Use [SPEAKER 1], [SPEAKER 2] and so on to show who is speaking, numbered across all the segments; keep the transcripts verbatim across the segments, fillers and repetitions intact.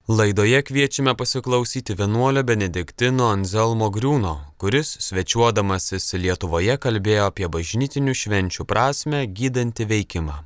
[SPEAKER 1] Laidoje kviečiame pasiklausyti vienuolio Benediktino Anzelmo Griūno, kuris, svečiuodamasis Lietuvoje, kalbėjo apie bažnytinių švenčių prasmę gydantį veikimą.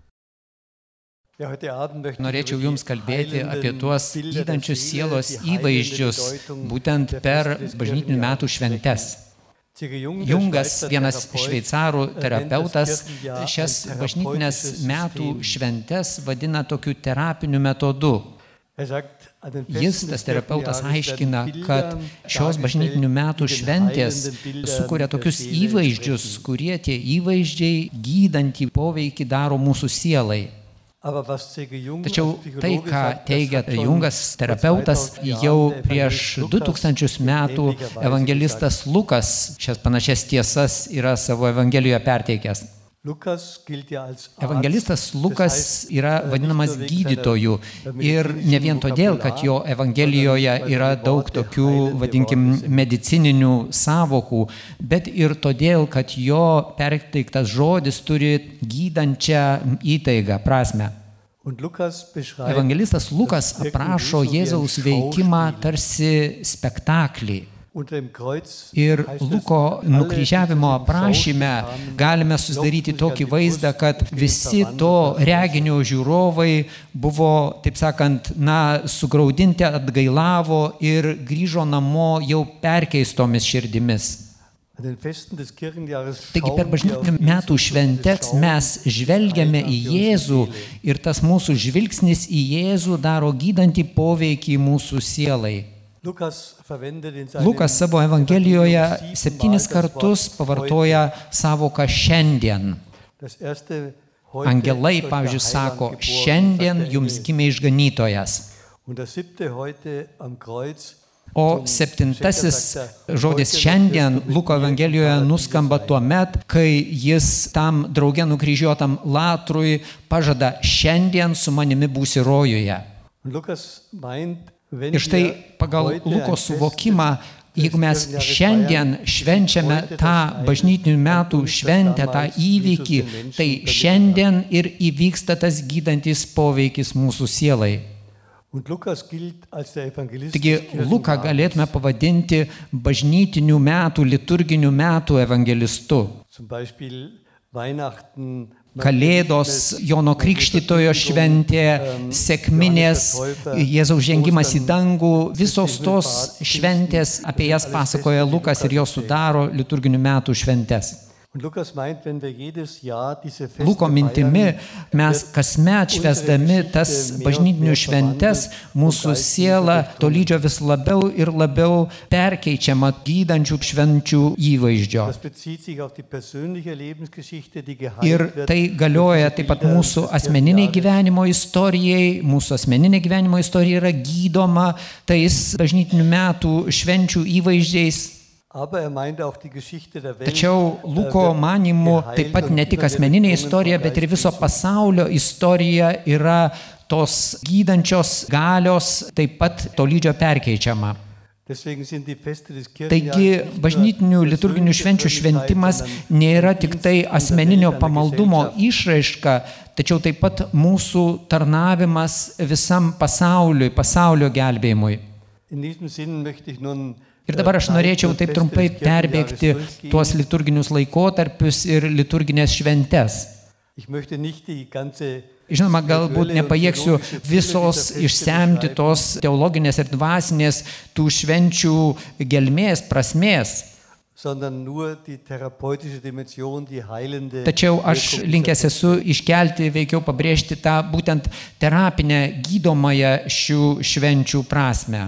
[SPEAKER 2] Norėčiau Jums kalbėti apie tuos gydančius sielos įvaizdžius, būtent per bažnytinių metų šventes. Jungas, vienas šveicarų terapeutas, šias bažnytinės metų šventes vadina tokiu terapiniu metodu. Jis, tas terapeutas, aiškina, kad šios bažnytinių metų šventės sukuria tokius įvaizdžius, kurie tie įvaizdžiai gydantį poveikį daro mūsų sielai. Tačiau tai, ką teigia Jungas, terapeutas, jau prieš du tūkstančius metų evangelistas Lukas šias panašias tiesas yra savo evangelijoje perteikęs. Evangelistas Lukas yra vadinamas gydytoju ir ne vien todėl, kad jo evangelijoje yra daug tokių, vadinkim, medicininių sąvokų, bet ir todėl, kad jo perteiktas žodis turi gydančią įtaigą, prasmę. Evangelistas Lukas aprašo Jėzaus veikimą tarsi spektaklį. Ir Luko nukryžiavimo aprašyme galime susidaryti tokį vaizdą, kad visi to reginio žiūrovai buvo, taip sakant, na, sugraudinti, atgailavo ir grįžo namo jau perkeistomis širdimis. Taigi per bažnytinių metų šventes mes žvelgiame į Jėzų ir tas mūsų žvilgsnis į Jėzų daro gydantį poveikį mūsų sielai. Lukas savo evangelijoje septynis kartus pavartoja savoką šiandien. Angelai, pavyzdžiui, sako, šiandien jums gimė išganytojas. O septintasis žodis šiandien Luko evangelijoje nuskamba tuomet, kai jis tam drauge nukryžiuotam Latrui pažada, šiandien su manimi būsi rojuje. Ir štai pagal Luko suvokimą, jeigu mes šiandien švenčiame tą bažnytinių metų šventę, tą įvykį, tai šiandien ir įvyksta tas gydantis poveikis mūsų sielai. Taigi Luką galėtume pavadinti bažnytinių metų, liturginių metų evangelistu. Kalėdos, Jono Krikštytojo šventė, sekminės, Jėzaus žengimas į dangų, visos tos šventės, apie jas pasakoja Lukas ir jos sudaro liturginių metų šventes. Luko mintimi mes kasmet švęsdami tas bažnytinių šventes, mūsų siela tolydžio vis labiau ir labiau perkeičiama gydančių švenčių įvaizdžio. Ir tai galioja taip pat mūsų asmeniniai gyvenimo istorijai, mūsų asmeninė gyvenimo istorija yra gydoma tais bažnytinių metų švenčių įvaizdžiais. Tačiau Luko manymu taip pat ne tik asmeninė istorija, bet ir viso pasaulio istorija yra tos gydančios galios taip pat tolydžio perkeičiama. Taigi bažnytinių liturginių švenčių šventimas nėra tik tai asmeninio pamaldumo išraiška, tačiau taip pat mūsų tarnavimas visam pasauliui, pasaulio gelbėjimui. Ir dabar aš norėčiau taip trumpai perbėgti tuos liturginius laikotarpius ir liturginės šventes. Žinoma, galbūt nepajėgsiu visos išsemti tos teologinės ir dvasinės tų švenčių gelmės, prasmės. Tačiau aš linkęs esu iškelti, veikiau pabrėžti tą būtent terapinę, gydomąją šių švenčių prasmę.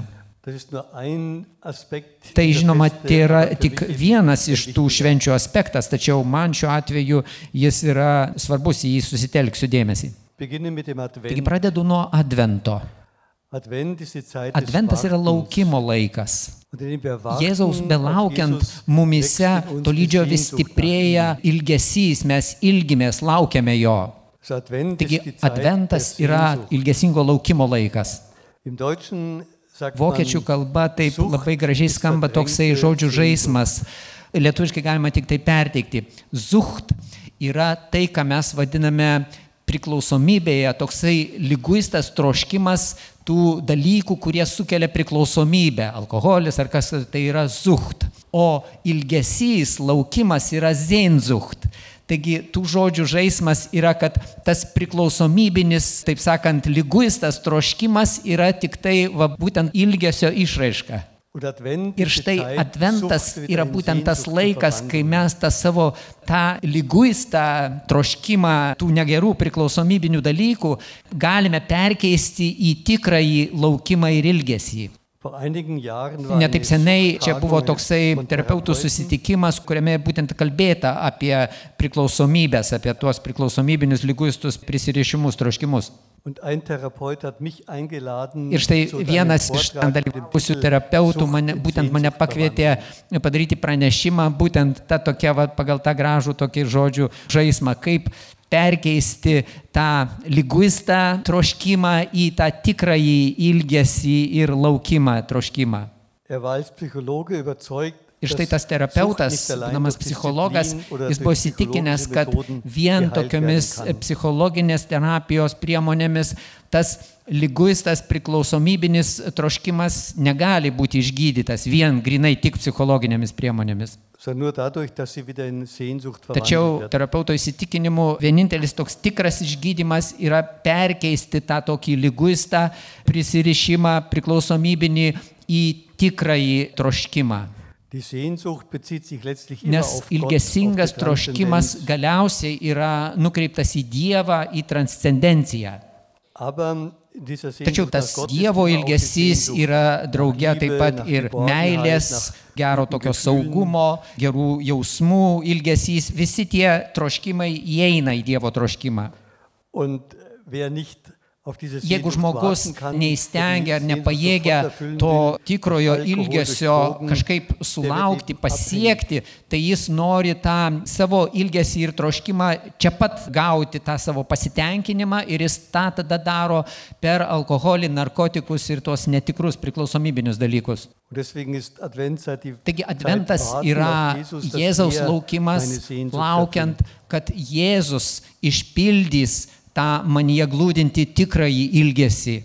[SPEAKER 2] Tai, žinoma, tai yra tik vienas iš tų švenčių aspektas, tačiau man šiuo atveju jis yra svarbus, į jį susitelksiu dėmesį. Taigi pradedu nuo Advento. Adventas yra laukimo laikas. Jėzaus belaukiant mumyse tolydžio vis stiprėja ilgesys, mes ilgimės, laukiame jo. Taigi Adventas yra ilgesingo laukimo laikas. Vokiečių kalba taip labai gražiai skamba toksai žodžių žaismas. Lietuviškai galima tik tai perteikti. Zucht yra tai, ką mes vadiname priklausomybėje toksai liguistas troškimas tų dalykų, kurie sukelia priklausomybę. Alkoholis ar kas tai yra zucht. O ilgesys, laukimas yra sehnsucht. Taigi tų žodžių žaismas yra, kad tas priklausomybinis, taip sakant, liguistas troškimas yra tik tai va, būtent ilgesio išraiška. Ir štai adventas yra būtent tas laikas, kai mes tą savo tą liguistą troškimą tų negerų priklausomybinių dalykų galime perkeisti į tikrąjį laukimą ir ilgesį. Netaip seniai čia buvo toksai terapeutų susitikimas, kuriame būtent kalbėta apie priklausomybės, apie tuos priklausomybinius liguistus prisirišimus, troškimus. Ir štai vienas iš dalyvavusių terapeutų mane, būtent mane pakvietė padaryti pranešimą, būtent tą tokia, va, pagal tą gražų tokį žodžių žaismą, kaip perkeisti tą liguistą troškimą į tą tikrąjį ilgesį ir laukimą troškimą. Ir štai tas terapeutas, būdamas psichologas, jis buvo įsitikinęs, kad vien tokiomis psichologinės terapijos priemonėmis tas liguistas priklausomybinis troškimas negali būti išgydytas vien grinai tik psichologinėmis priemonėmis. Tačiau terapeuto įsitikinimu vienintelis toks tikras išgydymas yra perkeisti tą tokį liguistą prisirišimą priklausomybinį į tikrąjį troškimą. Nes ilgesingas troškimas galiausiai yra nukreiptas į Dievą, į transcendenciją. Tačiau tas Dievo ilgesys yra drauge taip pat ir meilės, gero tokio saugumo, gerų jausmų ilgesys. Visi tie troškimai įeina į Dievo troškimą. Jeigu žmogus neįstengia ar nepajėgia to tikrojo ilgesio kažkaip sulaukti, pasiekti, tai jis nori tą savo ilgesį ir troškimą čia pat gauti tą savo pasitenkinimą ir jis tą tada daro per alkoholį, narkotikus ir tuos netikrus priklausomybinius dalykus. Taigi adventas yra Jėzaus laukimas, laukiant, kad Jėzus išpildys tą manyje glūdinti tikrąjį ilgesį.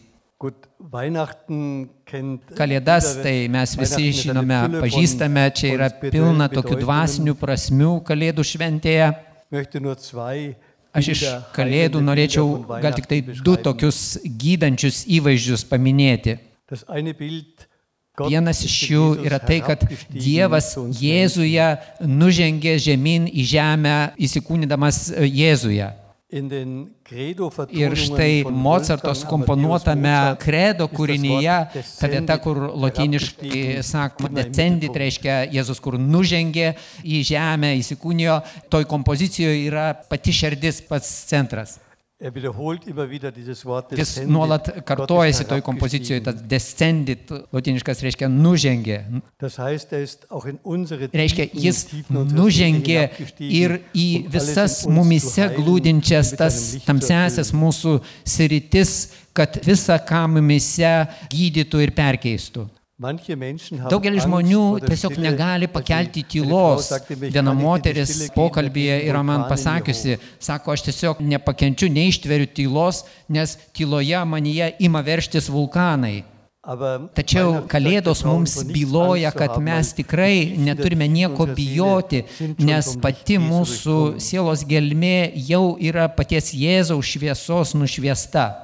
[SPEAKER 2] Kalėdas, tai mes visi žinome, pažįstame, čia yra pilna tokių dvasinių prasmių Kalėdų šventėje. Aš iš Kalėdų norėčiau gal tik tai du tokius gydančius įvaizdžius paminėti. Vienas iš jų yra tai, kad Dievas Jėzuje nužengė žemyn į žemę, įsikūnydamas Jėzuje. Ir štai Mocarto skomponuotame kredo kūrinyje, ta vieta, kur lotyniškai sakoma descendit, reiškia Jėzus, kur nužengė į žemę, įsikūnijo, toj kompozicijoje yra pati širdis, pats centras. Jis nuolat kartojasi toj kompozicijoje, tas descendit, lotyniškas reiškia nužengė. Reiškia, jis nužengė ir į visas mumyse glūdinčias tas tamsiasias mūsų sritis, kad visą ką mumyse gydytų ir perkeistų. Daugelis žmonių tiesiog negali pakelti tylos. Viena moteris pokalbyje yra man pasakiusi, sako, aš tiesiog nepakenčiu, neištveriu tylos, nes tyloje manyje ima verštis vulkanai. Tačiau Kalėdos mums byloja, kad mes tikrai neturime nieko bijoti, nes pati mūsų sielos gelmė jau yra paties Jėzaus šviesos nušviesta.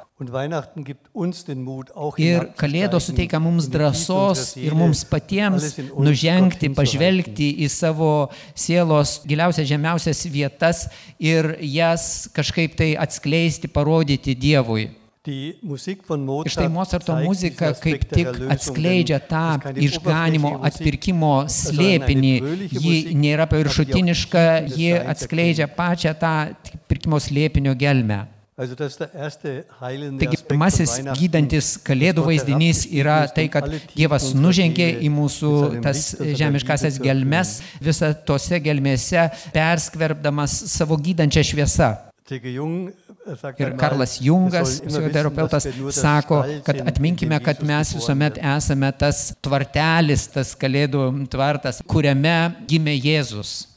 [SPEAKER 2] Ir Kalėdos suteikia mums drąsos ir mums patiems nužengti, pažvelgti į savo sielos giliausias, žemiausias vietas ir jas kažkaip tai atskleisti, parodyti Dievui. Ir štai Mocarto muzika kaip tik atskleidžia tą išganimo atpirkimo slėpinį. Ji nėra paviršutiniška, ji atskleidžia pačią tą pirkimo slėpinio gelmę. Taigi, pirmasis gydantis Kalėdų vaizdinys yra tai, kad Dievas nužengė į mūsų tas žemiškasias gelmes, visą tose gelmėse perskverbdamas savo gydančią šviesą. Ir Karlas Jungas, psichoterapeutas, sako, kad atminkime, kad mes visuomet esame tas tvartelis, tas Kalėdų tvartas, kuriame gimė Jėzus.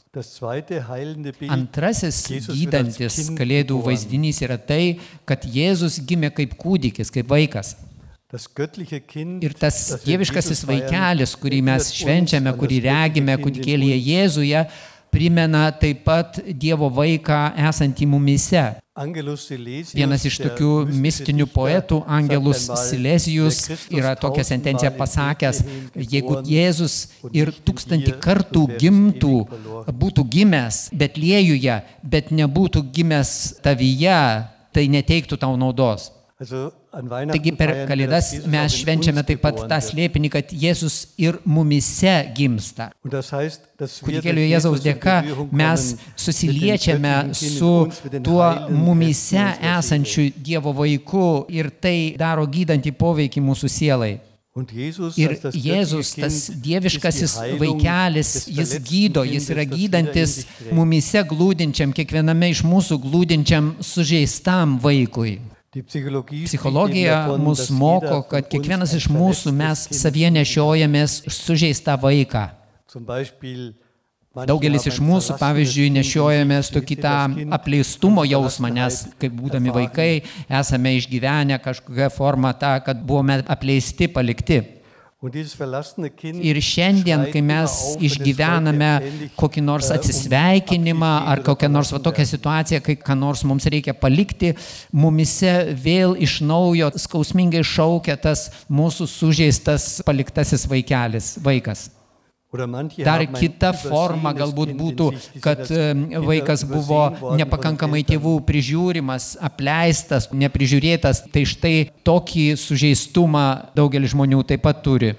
[SPEAKER 2] Antrasis gydantis Kalėdų vaizdinys yra tai, kad Jėzus gimė kaip kūdikis, kaip vaikas. Ir tas dieviškasis vaikelis, kurį mes švenčiame, kurį regime kūdikėlyje Jėzuje, primena taip pat Dievo vaiką esantį mumyse. Vienas iš tokių mistinių poetų, Angelus Silesius, yra tokią sentenciją pasakęs: jeigu Jėzus ir tūkstantį kartų gimtų, būtų gimęs Betliejuje, bet nebūtų gimęs tavyje, tai neteiktų tau naudos. Taigi per Kalėdas mes švenčiame taip pat tą slėpinį, kad Jėzus ir mumyse gimsta. Kūdikėlio Jėzaus dėka mes susiliečiame su tuo mumyse esančiu Dievo vaiku ir tai daro gydantį poveikį mūsų sielai. Ir Jėzus, tas dieviškasis vaikelis, jis gydo, jis yra gydantis mumyse glūdinčiam, kiekviename iš mūsų glūdinčiam sužeistam vaikui. Psichologija mus moko, kad kiekvienas iš mūsų mes savyje nešiojamės sužeistą vaiką. Daugelis iš mūsų, pavyzdžiui, nešiojamės tokį tą apleistumo jausmą, nes kaip būdami vaikai esame išgyvenę kažkokią formą tą, kad buvome apleisti, palikti. Ir šiandien, kai mes išgyvename kokį nors atsisveikinimą ar kokią nors va, tokią situaciją, kai ką nors mums reikia palikti, mumyse vėl iš naujo skausmingai šaukia tas mūsų sužeistas paliktasis vaikelis, vaikas. Dar kita forma galbūt būtų, kad vaikas buvo nepakankamai tėvų prižiūrimas, apleistas, neprižiūrėtas, tai štai tokį sužeistumą daugelis žmonių taip pat turi.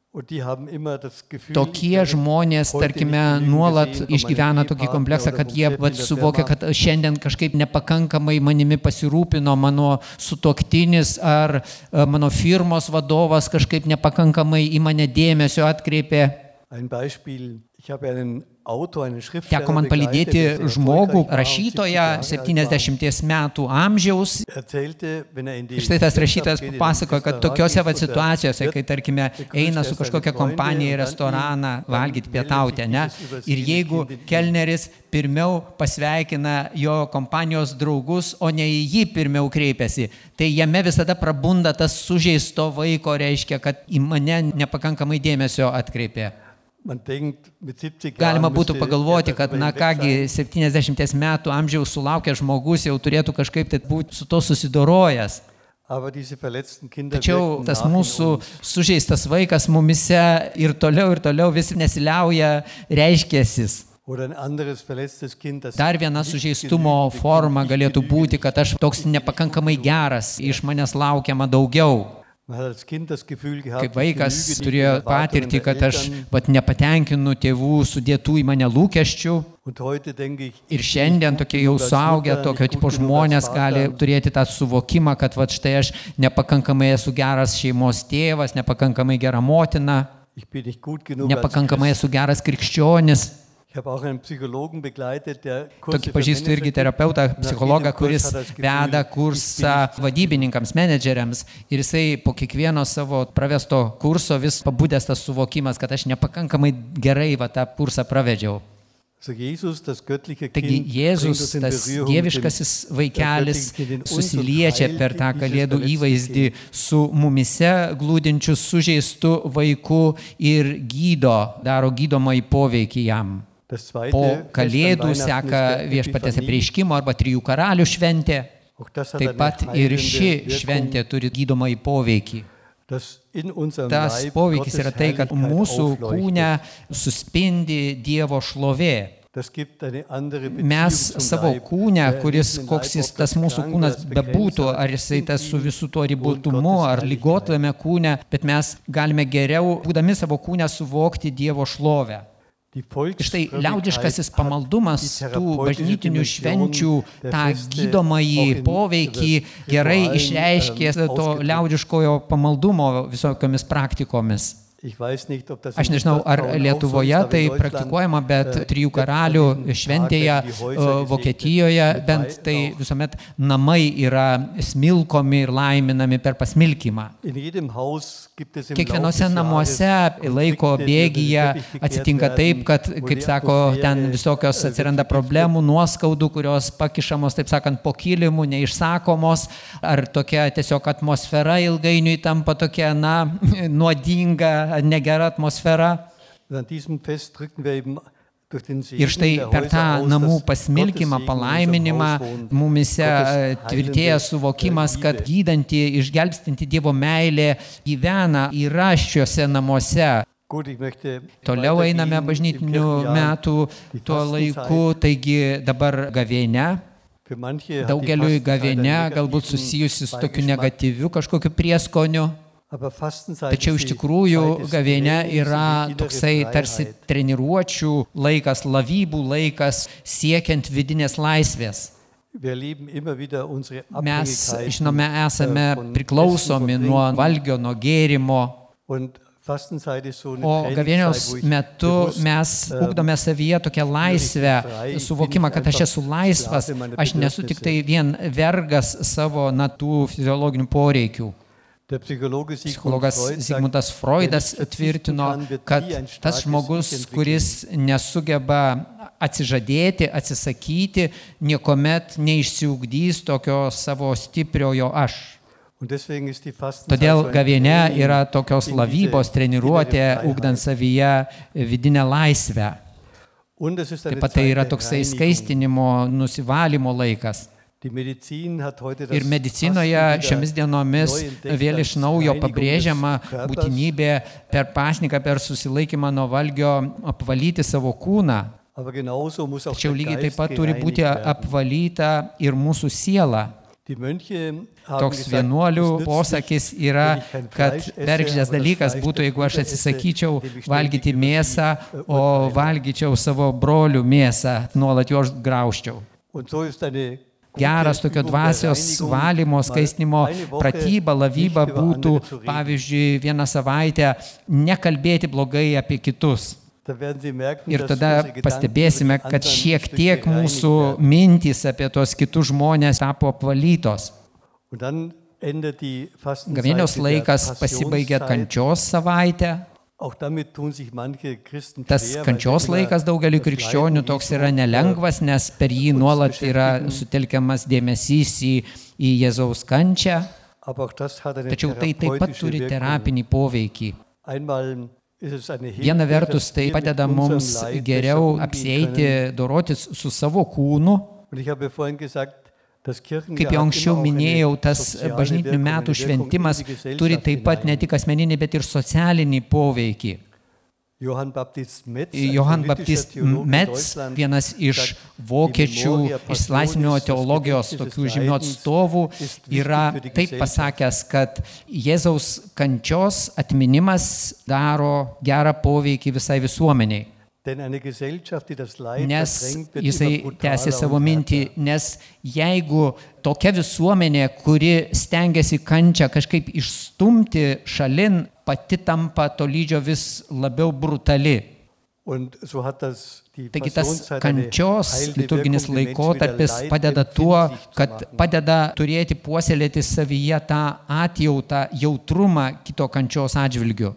[SPEAKER 2] Tokie žmonės, tarkime, nuolat išgyvena tokį kompleksą, kad jie vat, suvokia, kad šiandien kažkaip nepakankamai manimi pasirūpino mano sutuoktinis ar mano firmos vadovas kažkaip nepakankamai į mane dėmesio atkreipė. Teko man palydėti žmogų, rašytoją septyniasdešimties metų amžiaus. Štai tas rašytojas pasakoja, kad tokiose va situacijose, kai tarkime eina su kažkokia kompanija į restoraną valgyti, pietauti, ne? Ir jeigu kelneris pirmiau pasveikina jo kompanijos draugus, o ne į jį pirmiau kreipiasi, tai jame visada prabunda tas sužeisto vaiko, reiškia, kad į mane nepakankamai dėmesio atkreipė. Galima būtų pagalvoti, kad, na kągi, septyniasdešimties metų amžiaus sulaukęs žmogus jau turėtų kažkaip tai būti su to susidorojęs. Tačiau tas mūsų sužeistas vaikas mumyse ir toliau ir toliau vis nesiliauja reiškęsis. Dar viena sužeistumo forma galėtų būti, kad aš toks nepakankamai geras, iš manęs laukiama daugiau. Kaip vaikas turėjo patirtį, kad aš vat, nepatenkinu tėvų sudėtų į mane lūkesčių. Ir šiandien tokie jau suaugę, tokio tipo žmonės gali turėti tą suvokimą, kad vat, štai aš nepakankamai esu geras šeimos tėvas, nepakankamai gera motina, nepakankamai esu geras krikščionis. Tokį pažįstu irgi terapeutą, psichologą, kuris veda kursą vadybininkams, menedžeriams ir jisai po kiekvieno savo pravesto kurso vis pabudęs tas suvokimas, kad aš nepakankamai gerai va, tą kursą pravedžiau. Taigi Jėzus, tas dieviškasis vaikelis, susiliečia per tą Kalėdų įvaizdį su mumyse glūdinčiu sužeistu vaiku ir gydo, daro gydomąjį poveikį jam. Po Kalėdų seka Viešpaties apreiškimo arba Trijų karalių šventė. Taip pat ir ši šventė turi gydomąjį poveikį. Tas poveikis yra tai, kad mūsų kūne suspindi Dievo šlovė. Mes savo kūne, kuris koks jis tas mūsų kūnas bebūtų, ar jisai tas su visų tuo ribotumu, ar ligotume kūne, bet mes galime geriau, būdami savo kūne, suvokti Dievo šlovę. Štai liaudiškasis pamaldumas tų bažnytinių švenčių tą gydomąjį poveikį gerai išreiškė to liaudiškojo pamaldumo visokiomis praktikomis. Aš nežinau, ar Lietuvoje tai praktikuojama, bet trijų karalių šventėje Vokietijoje bent tai visuomet namai yra smilkomi ir laiminami per pasmilkimą. Kiekvienose namuose laiko bėgyje atsitinka taip, kad, kaip sako, ten visokios atsiranda problemų, nuoskaudų, kurios pakišamos, taip sakant, po kilimu, neišsakomos, ar tokia tiesiog atmosfera ilgainiui tampa tokia, na, nuodinga, negera atmosfera. Ir štai per tą namų pasmilkimą, palaiminimą, mumise tvirtėja suvokimas, kad gydanti, išgelbstinti Dievo meilė gyvena, yra šiuose namuose. Toliau einame bažnytinių metų tuo laiku, taigi dabar gavėnia. Daugeliui gavėnia galbūt susijusi su tokiu negatyviu kažkokiu prieskoniu. Tačiau iš tikrųjų gavėnia yra toksai tarsi treniruočių laikas, lavybų laikas, siekiant vidinės laisvės. Mes, žinome, esame priklausomi nuo valgio, nuo gėrimo. O gavėnios metu mes ugdome savyje tokią laisvę, suvokimą, kad aš esu laisvas, aš nesu tik tai vien vergas savo natų fiziologinių poreikių. Psichologas Zigmundas Freudas tvirtino, kad tas žmogus, kuris nesugeba atsižadėti, atsisakyti, niekuomet neišsiugdys tokio savo stipriojo aš. Todėl gavėnia yra tokios lavybos treniruotė, ugdant savyje vidinę laisvę. Taip pat tai yra toksai skaistinimo, nusivalymo laikas. Ir medicinoje šiomis dienomis vėl iš naujo pabrėžiama būtinybė per pasniką, per susilaikymą nuo valgio apvalyti savo kūną. Tačiau lygiai taip pat turi būti apvalyta ir mūsų siela. Toks vienuolių posakis yra, kad bergždžias dalykas būtų, jeigu aš atsisakyčiau valgyti mėsą, o valgyčiau savo brolių mėsą, nuolat juos graužčiau. Geras tokio dvasios valymo, skaistinimo pratyba, lavyba būtų, pavyzdžiui, vieną savaitę nekalbėti blogai apie kitus. Ir tada pastebėsime, kad šiek tiek mūsų mintys apie tos kitus žmonės tapo apvalytos. Gavėnios laikas pasibaigia kančios savaitę. Tas kančios laikas daugeliu krikščionių toks yra nelengvas, nes per jį nuolat yra sutelkiamas dėmesys į, į Jėzaus kančią. Tačiau tai taip pat turi terapinį poveikį. Viena vertus tai padeda mums geriau apsieiti, dorotis su savo kūnu. Kaip jau anksčiau minėjau, tas bažnytinių metų šventimas turi taip pat ne tik asmeninį, bet ir socialinį poveikį. Johann Baptist Metz, vienas iš vokiečių išsilaisvinimo teologijos tokių žymių atstovų, yra taip pasakęs, kad Jėzaus kančios atminimas daro gerą poveikį visai visuomeniai. Nes jisai tęsė savo mintį, nes jeigu tokia visuomenė, kuri stengiasi kančią kažkaip išstumti šalin, pati tampa tolydžio vis labiau brutali. Taigi tas kančios liturginis laikotarpis padeda tuo, kad padeda turėti puoselėti savyje tą atjautą, jautrumą kito kančios atžvilgiu.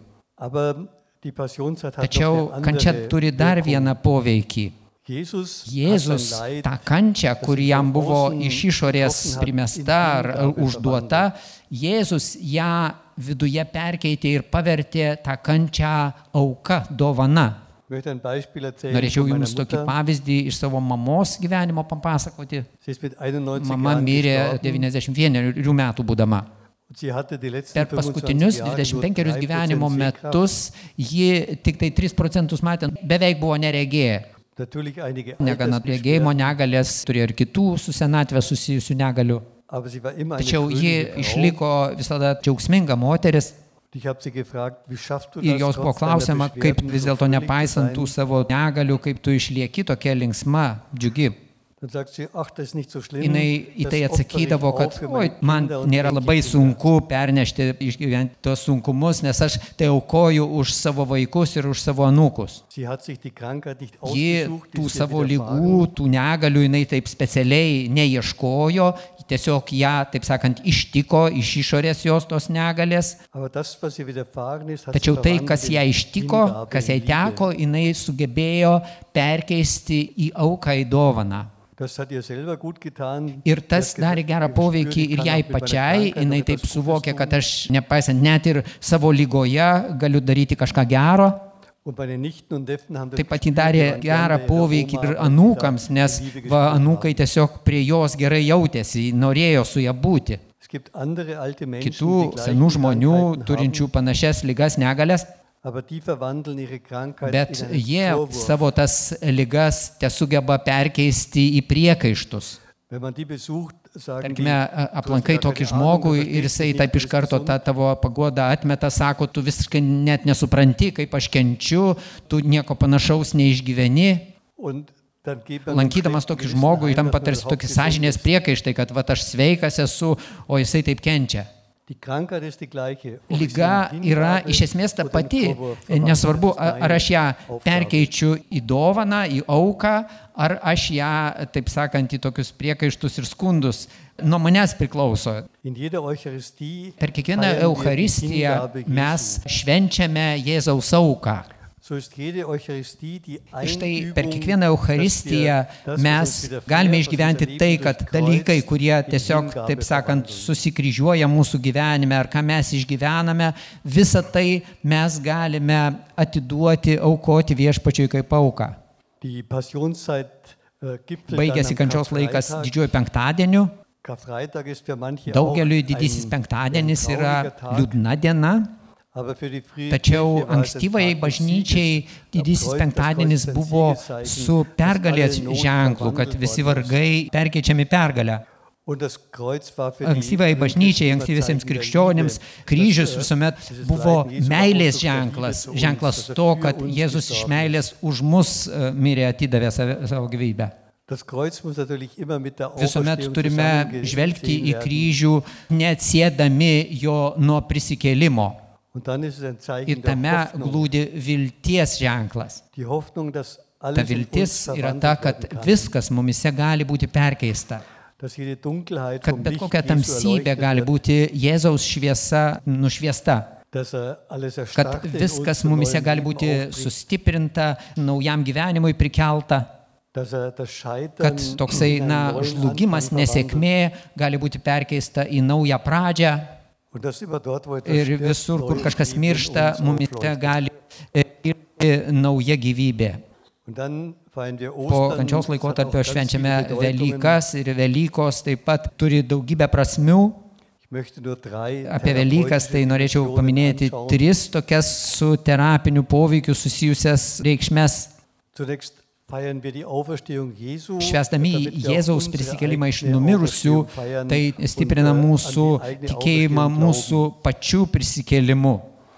[SPEAKER 2] Tačiau kančia turi dar vieną poveikį. Jėzus tą kančią, kuri jam buvo iš išorės primesta ar užduota, Jėzus ją viduje perkeitė ir pavertė tą kančią auka, dovana. Norėčiau jums tokį pavyzdį iš savo mamos gyvenimo papasakoti. Mama mirė devyniasdešimt vienerių metų būdama. Per paskutinius dvidešimt penkerius gyvenimo metus ji tik tai tris procentus matė, beveik buvo neregė. Negana regėjimo negalės, turėjo ir kitų su senatvė susijusių negalių. Tačiau ji išliko visada džiaugsminga moteris. Ir jos buvo klausiama, kaip vis dėlto nepaisant tų savo negalių, kaip tu išlieki tokia linksma, džiugi. jinai į tai atsakydavo, kad oi, man nėra labai sunku pernešti, išgyventi tos sunkumus, nes aš tai aukoju už savo vaikus ir už savo anūkus. Ji tų savo lygų, tų negalių, jinai taip specialiai neieškojo, tiesiog ją, taip sakant, ištiko iš išorės jos tos negalės. Tačiau tai, kas ją ištiko, kas jai teko, jinai sugebėjo perkeisti į auką, į dovaną. Ir tas darė gerą poveikį ir jai pačiai, jinai taip suvokė, kad aš, nepaisant net ir savo lygoje, galiu daryti kažką gero. Taip pat jį darė gerą poveikį ir anūkams, nes va, anūkai tiesiog prie jos gerai jautėsi, norėjo su ją būti. Kitų senų žmonių, turinčių panašias ligas, negalias, bet jie savo tas ligas tesugeba perkeisti į priekaištus. Tarkime, aplankai tokį žmogų ir jisai taip iš karto tą tavo paguodą atmeta, sako, tu visiškai net nesupranti, kaip aš kenčiu, tu nieko panašaus neišgyveni. Lankydamas tokį žmogų, tampa tarsi tokį sąžinės priekaištai, kad va, aš sveikas esu, o jisai taip kenčia. Liga yra iš esmės ta pati, nesvarbu, ar aš ją perkeičiu į dovaną, į auką, ar aš ją, taip sakant, į tokius priekaištus ir skundus. Nuo manęs priklauso. Per kiekvieną Eucharistiją mes švenčiame Jėzaus auką. Štai per kiekvieną Eucharistiją mes galime išgyventi tai, kad dalykai, kurie tiesiog, taip sakant, susikryžiuoja mūsų gyvenime, ar ką mes išgyvename, visą tai mes galime atiduoti, aukoti Viešpačiui kaip auką. Baigėsi kančios laikas didžiuoju penktadieniu. Daugeliui didysis penktadienis yra liūdna diena. Tačiau ankstyvai bažnyčiai didysis penktadienis buvo su pergalės ženklu, kad visi vargai perkeičiami pergalę. Ankstyvai bažnyčiai, ankstyviesiems krikščionims kryžius visuomet buvo meilės ženklas, ženklas to, kad Jėzus iš meilės už mus mirė, atidavė savo gyvybę. Visuomet turime žvelgti į kryžių, neatsiedami jo nuo prisikėlimo. Ir tame glūdi vilties ženklas. Ta viltis yra ta, kad viskas mumise gali būti perkeista. Kad bet kokia tamsybė gali būti Jėzaus šviesa nušviesta. Kad viskas mumise gali būti sustiprinta, naujam gyvenimui prikelta. Kad toksai, na, žlugimas, nesėkmė gali būti perkeista į naują pradžią. Ir visur, kur kažkas miršta, mumise gali irti nauja gyvybė. Po kančios laikotarpio švenčiame Velykas ir Velykos taip pat turi daugybę prasmių. Apie Velykas tai norėčiau paminėti tris tokias su terapiniu poveikiu susijusias reikšmes. Švęsdami Jėzaus prisikėlimą iš numirusių, tai stiprina mūsų tikėjimą mūsų pačių prisikėlimu.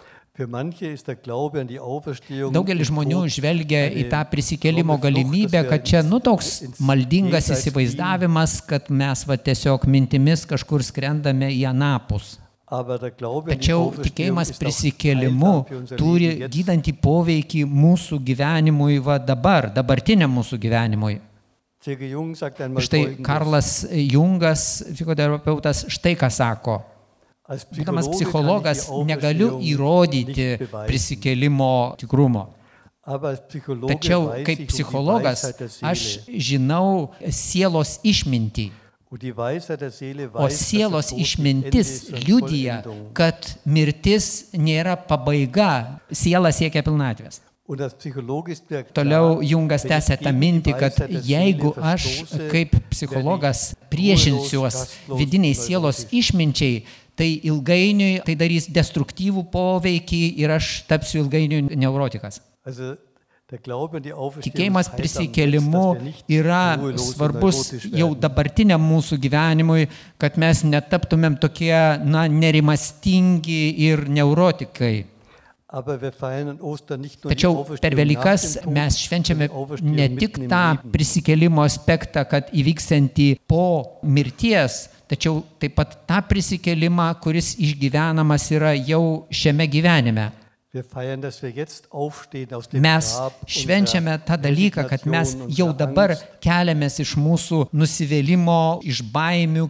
[SPEAKER 2] Daugelis žmonių žvelgia į tą prisikėlimo galimybę, kad čia, nu, toks maldingas įsivaizdavimas, kad mes va tiesiog mintimis kažkur skrendame į anapus. Tačiau tikėjimas prisikėlimu turi gydantį poveikį mūsų gyvenimui va dabar, dabartiniam mūsų gyvenimui. Štai Karlas Jungas, psichoterapeutas, štai ką sako. Būdamas psichologas, negaliu įrodyti prisikėlimo tikrumo. Tačiau kaip psichologas aš žinau sielos išmintį. O sielos išmintis liudija, kad mirtis nėra pabaiga, siela siekia pilnatvės. Toliau Jungas tęsia tą mintį, kad jeigu aš kaip psichologas priešinsiuos vidiniai sielos išminčiai, tai ilgainiui tai darys destruktyvų poveikį ir aš tapsiu ilgainiui neurotikas. Tikėjimas prisikėlimu yra svarbus jau dabartiniam mūsų gyvenimui, kad mes netaptumėm tokie, na, nerimastingi ir neurotikai. Tačiau per Velykas mes švenčiame ne tik tą prisikėlimo aspektą, kad įvyksiantį po mirties, tačiau taip pat tą prisikėlimą, kuris išgyvenamas yra jau šiame gyvenime. Mes švenčiame tą dalyką, kad mes jau dabar keliamės iš mūsų nusivylimo, iš baimių.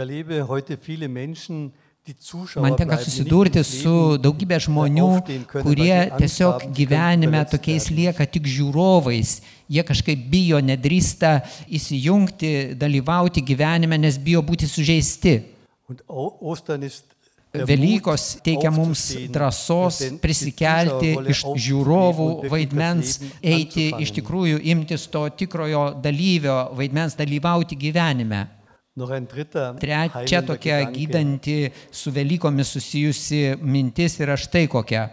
[SPEAKER 2] Man tenka susidurti su daugybė žmonių, kurie tiesiog gyvenime tokiais lieka tik žiūrovais. Jie kažkaip bijo, nedrįsta įsijungti, dalyvauti gyvenime, nes bijo būti sužeisti. Velykos teikia mums drąsos prisikelti iš žiūrovų vaidmens, eiti iš tikrųjų imtis to tikrojo dalyvio vaidmens, dalyvauti gyvenime. Trečia tokia gydanti su Velykomis susijusi mintis yra štai kokia.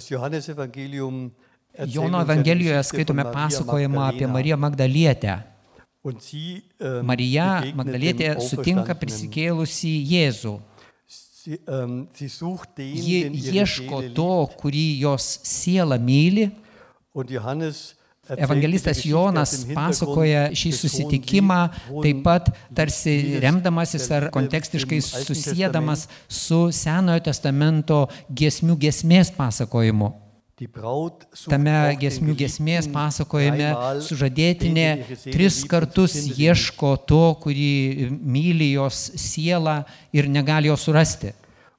[SPEAKER 2] Jono Evangelijoje skaitome pasakojimą apie Mariją Magdalietę. Marija Magdalietė sutinka prisikėlusį Jėzų. Ji ieško to, kurį jos siela myli. Evangelistas Jonas pasakoja šį susitikimą taip pat tarsi remdamasis ar kontekstiškai susiedamas su Senojo testamento giesmių giesmės pasakojimu. Tame giesmių giesmės pasakojime sužadėtinė tris kartus ieško to, kurį myli jos sielą ir negali jo surasti.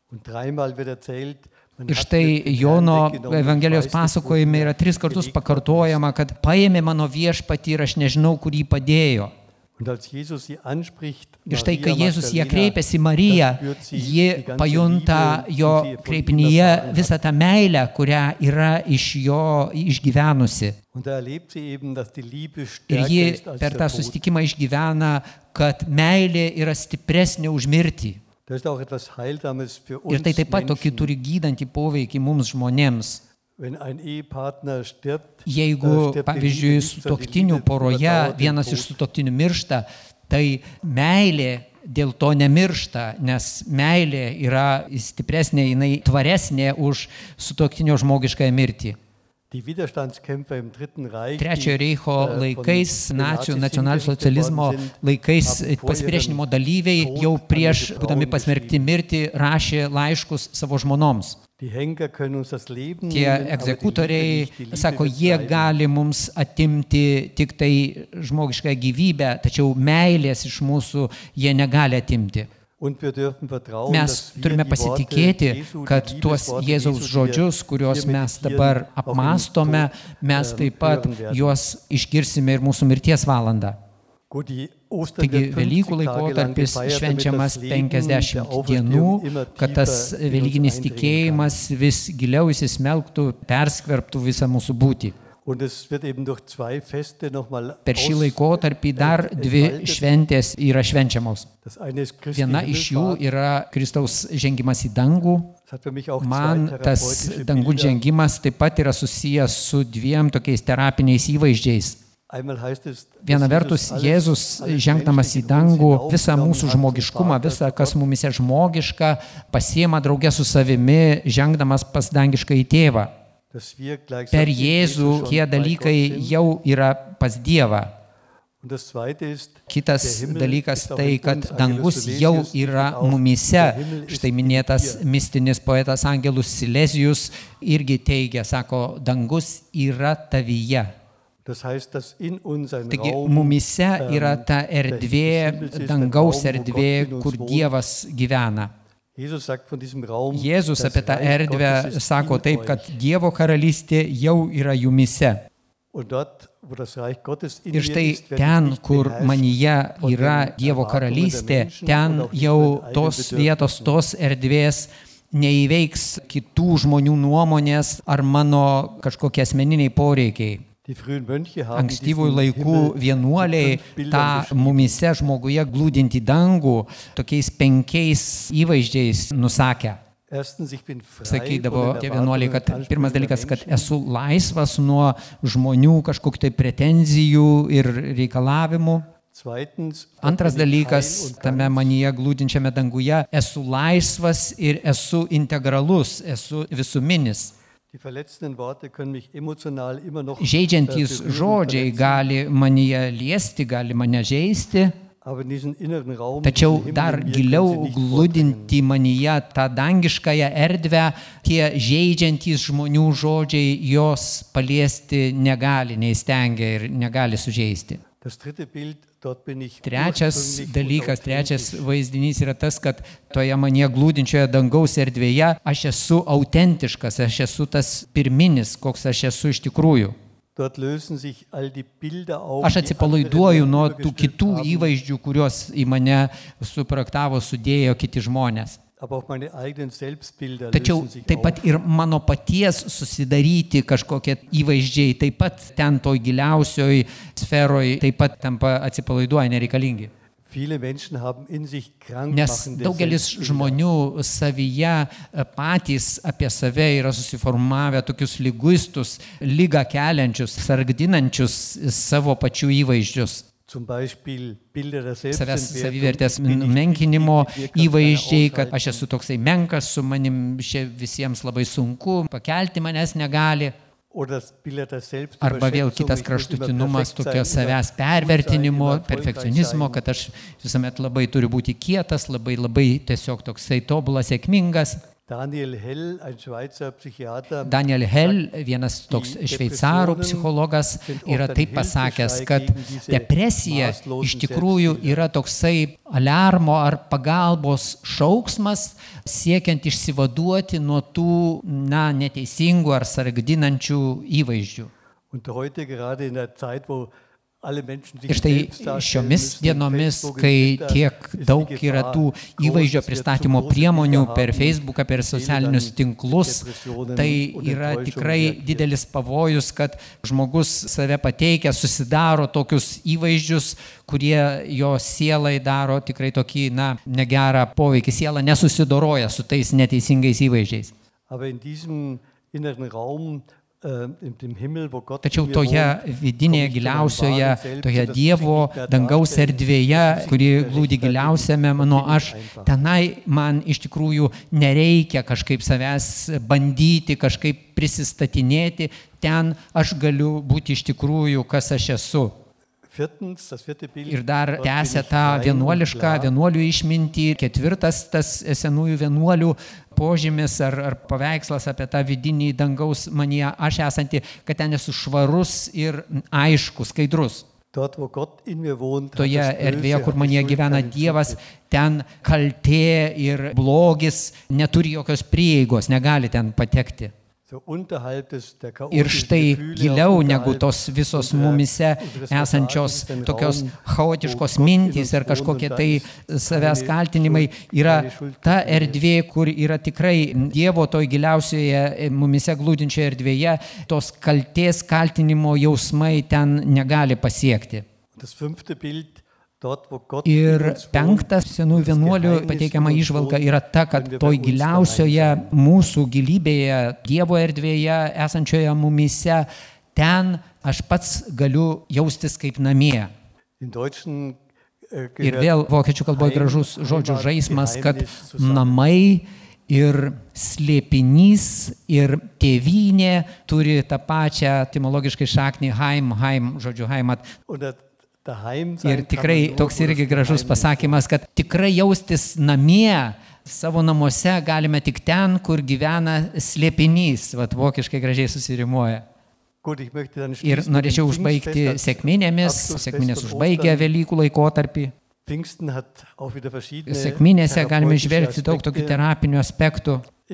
[SPEAKER 2] Ir štai Jono Evangelijos pasakojime yra tris kartus pakartojama, kad paėmė mano viešpatį ir aš nežinau, kur jį padėjo. Ir štai, kai Jėzus ją kreipėsi Mariją, ji pajunta jo kreipinyje visą tą meilę, kurią yra iš jo išgyvenusi. Ir ji per tą susitikimą išgyvena, kad meilė yra stipresnė už mirtį. Ir tai taip pat tokį turi gydantį poveikį mums žmonėms. Jeigu, pavyzdžiui, sutuoktinių poroje vienas iš sutuoktinių miršta, tai meilė dėl to nemiršta, nes meilė yra stipresnė, jinai tvaresnė už sutuoktinio žmogiškąją mirtį. Trečiojo reicho laikais, nacijų, nacionalsocializmo laikais pasipriešinimo dalyviai jau prieš būdami pasmerkti mirti rašė laiškus savo žmonoms. Tie egzekutoriai, sako, jie gali mums atimti tik tai žmogišką gyvybę, tačiau meilės iš mūsų jie negali atimti. Mes turime pasitikėti, kad tuos Jėzaus žodžius, kuriuos mes dabar apmąstome, mes taip pat juos išgirsime ir mūsų mirties valandą. Taigi Velykų laikotarpis švenčiamas penkiasdešimt dienų, kad tas velykinis tikėjimas vis giliau įsismelktų, perskverbtų visą mūsų būtį. Per šį laikotarpį dar dvi šventės yra švenčiamos. Viena iš jų yra Kristaus žengimas į dangų. Man tas dangų žengimas taip pat yra susijęs su dviem tokiais terapiniais įvaizdžiais. Viena vertus, Jėzus žengdamas į dangų visą mūsų žmogiškumą, visą, kas mumise žmogiška, pasiema drauge su savimi, žengdamas pas dangišką į tėvą. Per Jėzų tie dalykai jau yra pas Dievą. Kitas dalykas tai, kad dangus jau yra mumyse. Štai minėtas mistinis poetas Angelus Silezijus irgi teigia, sako, dangus yra tavyje. Taigi mumyse yra ta erdvė, dangaus erdvė, kur Dievas gyvena. Jėzus apie tą erdvę sako taip, kad Dievo karalystė jau yra jumyse. Ir štai ten, kur manyje yra Dievo karalystė, ten jau tos vietos, tos erdvės neįveiks kitų žmonių nuomonės ar mano kažkokie asmeniniai poreikiai. Ankstyvųjų laikų vienuoliai tą mumyse žmoguje glūdinti dangų tokiais penkiais įvaizdžiais nusakė. Sakydavo tie vienuoliai, kad pirmas dalykas, kad esu laisvas nuo žmonių kažkokių tai pretenzijų ir reikalavimų. Antras dalykas, tame manyje glūdinčiame danguje, esu laisvas ir esu integralus, esu visuminis. Žeidžiantys žodžiai gali manyje liesti, gali mane žeisti, tačiau dar giliau glūdinti manyje tą dangiškąją erdvę, tie žeidžiantys žmonių žodžiai jos paliesti negali, neįstengia ir negali sužeisti. Trečias dalykas, trečias vaizdinys yra tas, kad toje manyje glūdinčioje dangaus erdvėje aš esu autentiškas, aš esu tas pirminis, koks aš esu iš tikrųjų. Aš atsipalaiduoju nuo tų kitų įvaizdžių, kuriuos į mane suprojektavo, sudėjo kiti žmonės. Tačiau taip pat ir mano paties susidaryti kažkokie įvaizdžiai, taip pat ten toj giliausioj sferoj, taip pat tampa atsipalaiduoja nereikalingi. Nes daugelis žmonių savyje patys apie save yra susiformavę tokius liguistus, ligą keliančius, sargdinančius savo pačių įvaizdžius. Savęs savivertės menkinimo įvaizdžiai, kad aš esu toksai menkas, su manim visiems labai sunku, pakelti manęs negali. Arba vėl kitas kraštutinumas, tokio savęs pervertinimo, perfekcionizmo, kad aš visuomet labai turiu būti kietas, labai labai tiesiog toksai tobulas, sėkmingas.
[SPEAKER 3] Daniel Hell, ein Schweizer Psychiater,
[SPEAKER 2] Daniel Hell, vienas toks šveicarų psichologas, yra taip pasakęs, kad depresija iš tikrųjų yra toksai aliarmo ar pagalbos šauksmas, siekiant išsivaduoti nuo tų, na, neteisingų ar sargdinančių įvaizdžių. Ir štai šiomis dienomis, kai tiek daug yra tų įvaizdžio pristatymo priemonių per Facebooką, per socialinius tinklus, tai yra tikrai didelis pavojus, kad žmogus save pateikia, susidaro tokius įvaizdžius, kurie jo sielai daro tikrai tokį, na, negerą poveikį. Siela nesusidoroja su tais neteisingais įvaizdžiais. Tačiau toje vidinėje giliausioje, toje Dievo dangaus erdvėje, kuri glūdi giliausiame mano aš, tenai man iš tikrųjų nereikia kažkaip savęs bandyti, kažkaip prisistatinėti, ten aš galiu būti iš tikrųjų, kas aš esu. Ir dar tęsia tą vienuolišką, vienuolių išmintį. Ketvirtas tas senųjų vienuolių požymis ar, ar paveikslas apie tą vidinį dangaus manyje aš esantį, kad ten esu švarus ir aiškus, skaidrus. Toje erdvėje, kur manyje gyvena Dievas, ten kaltė ir blogis neturi jokios prieigos, negali ten patekti. Ir štai giliau negu tos visos mumise esančios tokios chaotiškos mintys ir kažkokie tai savęs kaltinimai yra ta erdvė, kur yra tikrai Dievo toj giliausioje mumise glūdinčioje erdvėje, tos kaltės kaltinimo jausmai ten negali pasiekti. Ir penktas senųjų vienuolių pateikiama įžvalga yra ta, kad toj giliausioje mūsų gilybėje, Dievo erdvėje esančioje mumyse, ten aš pats galiu jaustis kaip namie. Ir vėl vokiečių kalboje gražus žodžių žaismas, kad namai ir slėpinys ir tėvynė turi tą pačią etimologiškai šaknį haim, haim, žodžiu haimat. Ir tikrai toks irgi gražus pasakymas, kad tikrai jaustis namie, savo namuose galime tik ten, kur gyvena slėpinys, vat vokiškai gražiai susirimuoja. Ir norėčiau užbaigti sekminėmis, sekminės užbaigia Velykų laikotarpį. Sekminėse galime žvelgti daug tokių terapinių aspektų.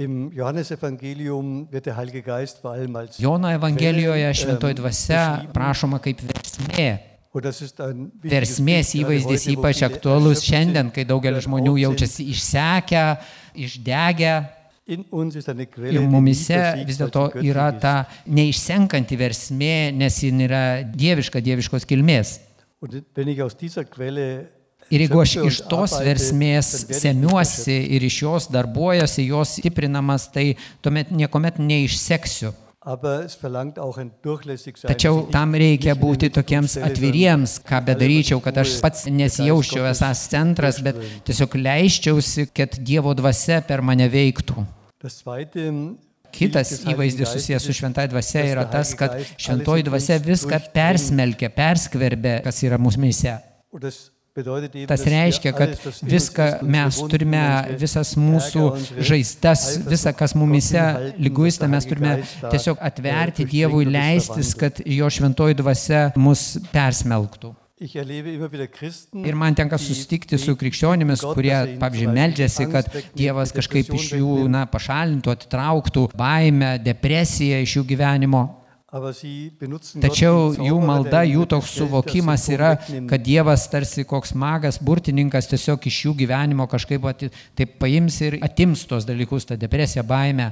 [SPEAKER 2] Jono Evangelijoje šventoji dvasia prašoma kaip versmė. Versmės įvaizdis ypač aktualus šiandien, kai daugelis žmonių jaučiasi išsekę, išdegę. Ir mumise vis dėlto yra ta neišsenkanti versmė, nes jin yra dieviška, dieviškos kilmės. Ir jeigu aš iš tos versmės semiuosi ir iš jos darbuojuosi, jos stiprinamas, tai tuomet niekuomet neišseksiu. Tačiau tam reikia būti tokiems atviriems, ką bedaryčiau, kad aš pats nesijausčiau esas centras, bet tiesiog leiščiausi, kad Dievo dvasia per mane veiktų. Kitas įvaizdis susijęs su šventai dvasia yra tas, kad šventoji dvasia viską persmelkia, perskverbia, kas yra mūsų. Tas reiškia, kad viską mes turime, visas mūsų žaizdas, visą, kas mumise liguista, mes turime tiesiog atverti Dievui, leistis, kad jo šventoji dvasia mus persmelktų. Ir man tenka susitikti su krikščionimis, kurie, pavyzdžiui, meldžiasi, kad Dievas kažkaip iš jų na, pašalintų, atitrauktų baimę, depresiją iš jų gyvenimo. Tačiau jų malda, jų toks suvokimas yra, kad Dievas tarsi koks magas, burtininkas tiesiog iš jų gyvenimo kažkaip taip paims ir atims tos dalykus, tą depresiją, baimę.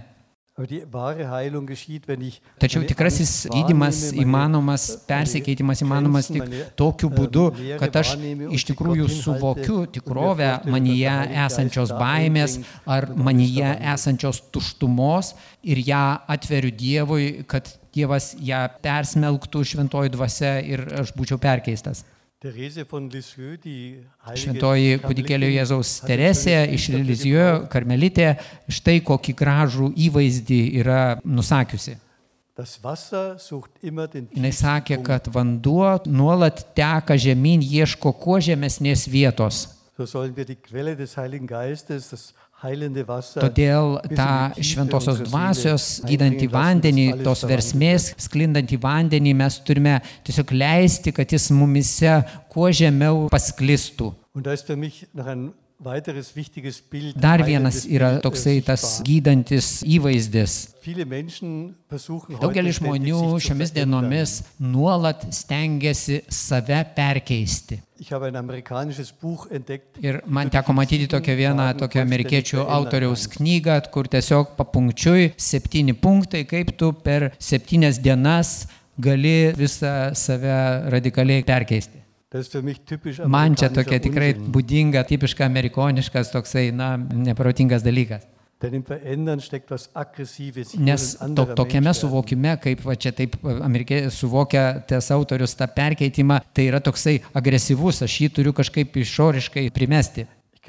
[SPEAKER 2] Tačiau tikrasis gydymas įmanomas, persikeitimas įmanomas tik tokiu būdu, kad aš iš tikrųjų suvokiu tikrovę manyje esančios baimės ar manyje esančios tuštumos ir ją atveriu Dievui, kad Dievas ją persmelktų šventoji dvasia ir aš būčiau perkeistas. Šventoji kūdikėlio Jėzaus Teresė iš Lizijų, karmelitė, štai kokį gražų įvaizdį yra nusakiusi. Jis sakė, kad vanduo nuolat teka žemyn, ieško kuo žemesnės vietos. Todėl tą šventosios dvasios gydantį vandenį, tos versmės sklindantį vandenį mes turime tiesiog leisti, kad jis mumise kuo žemiau pasklistų. Dar vienas yra toksai tas gydantis įvaizdis. Daugelis žmonių šiomis dienomis nuolat stengiasi save perkeisti. Ir man teko matyti tokią vieną tokią amerikiečių autoriaus knygą, kur tiesiog papunkčiui septyni punktai, kaip tu per septynias dienas gali visą save radikaliai perkeisti. Man čia tokia tikrai būdinga, tipiška amerikoniškas toksai, na, neprotingas dalykas. Nes to, tokiame suvokime, kaip va čia taip amerikiečiai suvokia tas autorius tą perkeitimą, tai yra toksai agresyvus, aš jį turiu kažkaip išoriškai primesti.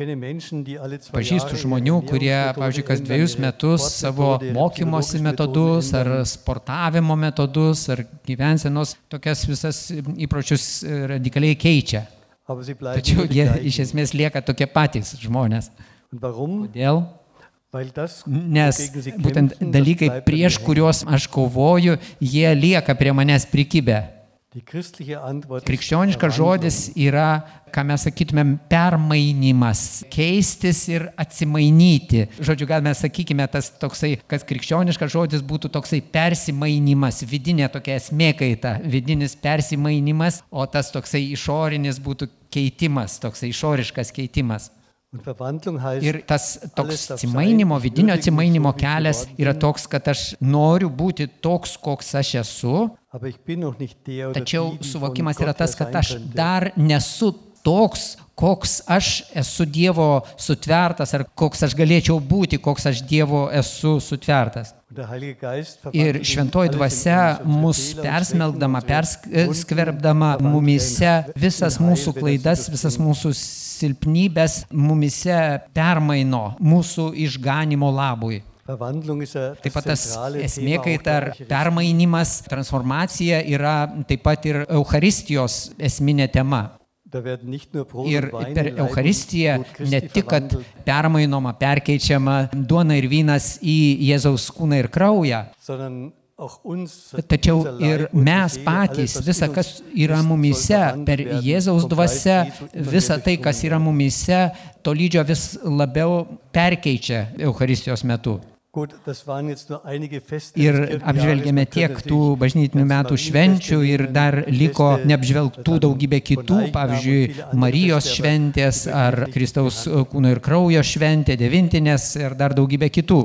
[SPEAKER 2] Pažįstu žmonių, kurie, pavyzdžiui, kas dviejus metus savo mokymosi metodus ar sportavimo metodus ar gyvensenos tokias visas įpročius radikaliai keičia. Tačiau jie iš esmės lieka tokie patys žmonės. Kodėl? Nes būtent dalykai, prieš kuriuos aš kovoju, jie lieka prie manęs prikibę. Krikščioniškas žodis yra, ką mes sakytumėm, permainimas, keistis ir atsimainyti. Žodžiu, gal mes sakykime, tas toksai, kad krikščioniškas žodis būtų toksai persimainimas, vidinė tokia esmė kaita, vidinis persimainimas, o tas toksai išorinis būtų keitimas, toksai išoriškas keitimas. Ir tas toks atsimainimo, vidinio atsimainimo kelias yra toks, kad aš noriu būti toks, koks aš esu, tačiau suvokimas yra tas, kad aš dar nesu toks, koks aš esu Dievo sutvertas, ar koks aš galėčiau būti, koks aš Dievo esu sutvertas. Ir šventoji dvasia mus persmelkdama, perskverbdama mumise visas mūsų klaidas, visas mūsų silpnybės mumise permaino mūsų išganimo labui. Taip pat tas esmė kaita ar permainimas, transformacija yra taip pat ir Eucharistijos esminė tema. Ir per Eucharistiją ne tik, kad permainoma, perkeičiama duona ir vynas į Jėzaus kūną ir kraują, tačiau ir mes patys, visa, kas yra mumise, per Jėzaus dvasią, visa tai, kas yra mumise, tolydžio vis labiau perkeičia Eucharistijos metu. Ir apžvelgėme tiek tų bažnytinių metų švenčių ir dar liko neapžvelgtų daugybė kitų, pavyzdžiui, Marijos šventės ar Kristaus kūno ir kraujo šventė, devintinės ir dar daugybė kitų.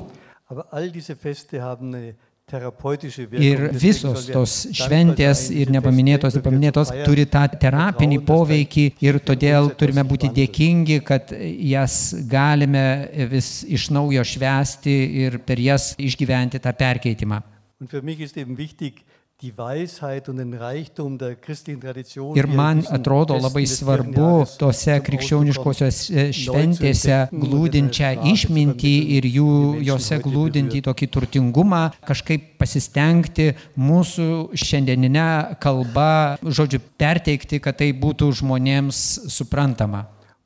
[SPEAKER 2] Ir visos tos šventės ir nepaminėtos ir paminėtos turi tą terapinį poveikį ir todėl turime būti dėkingi, kad jas galime vis iš naujo švęsti ir per jas išgyventi tą perkeitimą. Ir man atrodo labai svarbu tose krikščioniškosios šventėse glūdinčią išmintį ir jų, jose glūdinti tokį turtingumą, kažkaip pasistengti mūsų šiandieninę kalbą, žodžiu, perteikti, kad tai būtų žmonėms suprantama.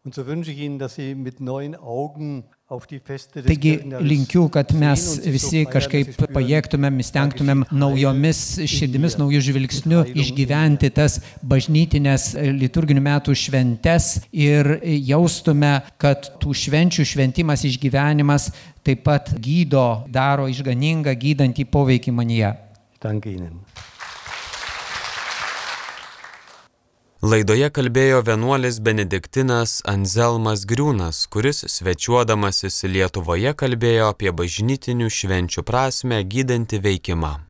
[SPEAKER 2] Taigi linkiu, kad mes visi kažkaip pajėgtumėm, stengtumėm naujomis širdimis, naujų žvilgsnių išgyventi tas bažnytinės liturginių metų šventes ir jaustume, kad tų švenčių šventimas, išgyvenimas taip pat gydo, daro išganingą, gydantį poveikį manyje.
[SPEAKER 1] Laidoje kalbėjo vienuolis benediktinas Anzelmas Griūnas, kuris svečiuodamasis Lietuvoje kalbėjo apie bažnytinių švenčių prasmę, gydantį veikimą.